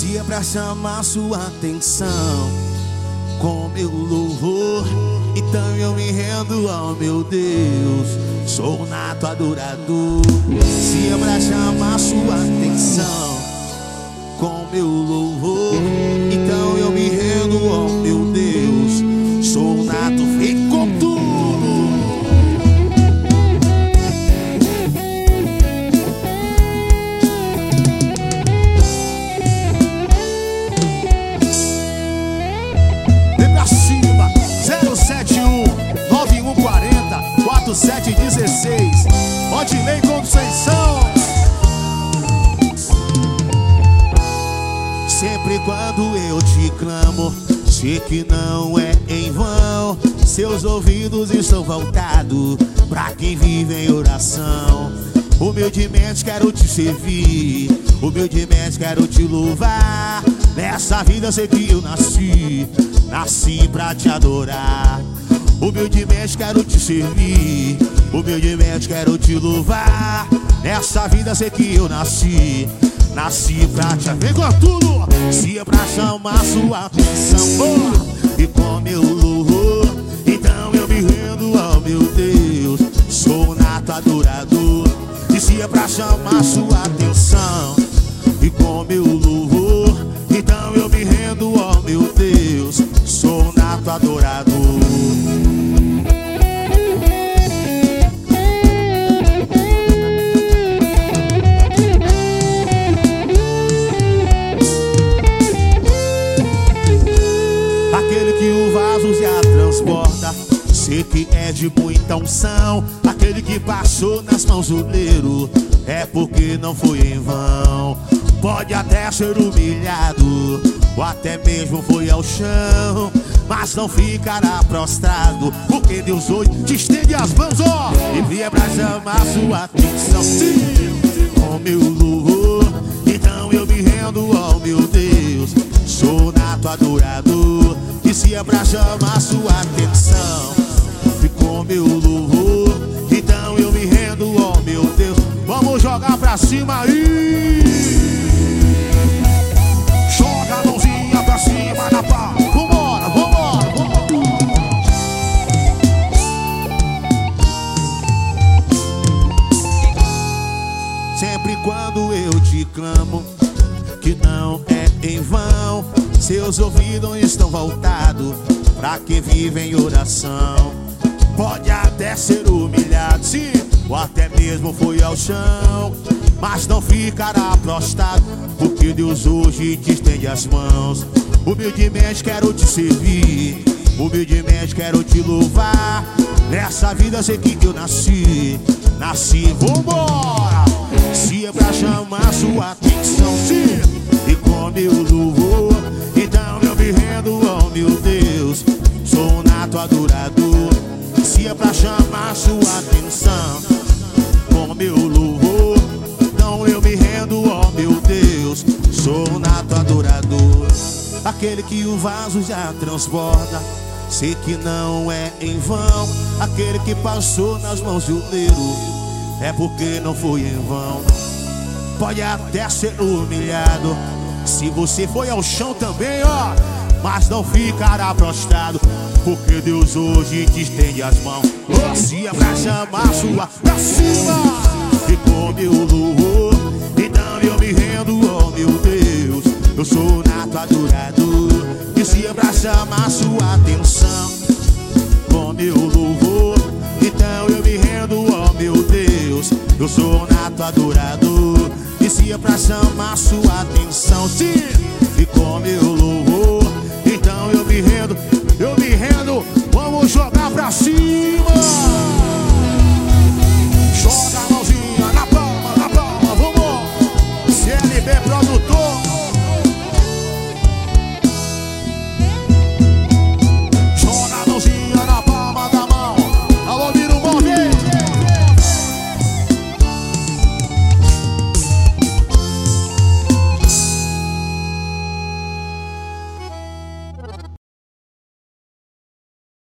Se é pra chamar sua atenção com meu louvor, então eu me rendo ao meu Deus. Sou nato adorador. Se é pra chamar sua atenção com meu louvor, então eu me rendo ao meu Deus. Sou nato, vem com tudo. Vem pra cima, 071 9140 4716. Odilei Conceição. Sempre quando eu te clamo, sei que não é em vão. Seus ouvidos estão voltados pra quem vive em oração. Humildemente quero te servir, humildemente quero te louvar. Nessa vida sei que eu nasci pra te adorar. Humildemente quero te servir, humildemente quero te louvar. Nessa vida sei que eu nasci pra te... Vem com tudo! Se é pra chamar sua atenção e com meu louvor, então eu me rendo ao meu Deus. Sou nato adorador. E se é pra chamar sua atenção e com meu louvor, então eu me rendo ao meu Deus. Sou nato adorador. Sei que é de muita unção. Aquele que passou nas mãos do oleiro, é porque não foi em vão. Pode até ser humilhado, ou até mesmo foi ao chão, mas não ficará prostrado, porque Deus hoje te estende as mãos, ó, e vier pra chamar sua atenção. Sim, com meu louvor, então eu me rendo ao meu Deus. Sou nato adorador. E se é pra chamar sua atenção e com meu louvor, então eu me rendo ao meu Deus. Vamos jogar pra cima aí. Joga a mãozinha pra cima na pá. Vambora, vambora, vambora. Sempre quando eu te clamo, que não é em vão. Seus ouvidos estão voltados pra quem vive em oração. Pode até ser humilhado, sim, ou até mesmo foi ao chão, mas não ficará prostrado, porque Deus hoje te estende as mãos. Humildemente quero te servir, humildemente quero te louvar. Nessa vida sei que eu nasci, vambora. Se é pra chamar sua atenção, sim, e com meu louvor, então eu me rendo ao meu Deus. Sou nato adorador. Se é pra chamar sua atenção com meu louvor, então eu me rendo ao meu Deus. Sou nato adorador. Aquele que o vaso já transborda, sei que não é em vão. Aquele que passou nas mãos do oleiro, é porque não foi em vão. Pode até ser humilhado, se você foi ao chão também, ó, mas não ficará prostrado, porque Deus hoje te estende as mãos. Oh, se é pra chamar sua pra cima e com meu louvor, então eu me rendo ao meu Deus. Eu sou nato adorador. E se é pra chamar sua atenção com meu louvor, então eu me rendo ao meu Deus. Eu sou nato adorador. E se é pra chamar sua atenção, sim, e com meu louvor, então eu me rendo. Vamos jogar pra cima.